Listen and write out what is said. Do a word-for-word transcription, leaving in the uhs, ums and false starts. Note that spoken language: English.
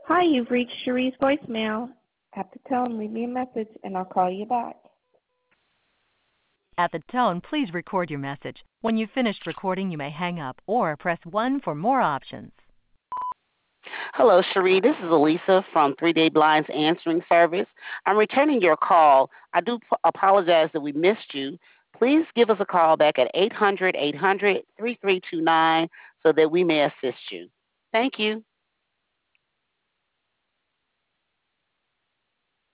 Hi, you've reached Cherie's voicemail. At the tone, leave me a message, and I'll call you back. At the tone, please record your message. When you've finished recording, you may hang up or press one for more options. Hello, Cherie. This is Elisa from Three Day Blinds Answering Service. I'm returning your call. I do p- apologize that we missed you. Please give us a call back at eight hundred, eight hundred, three three two nine so that we may assist you. Thank you.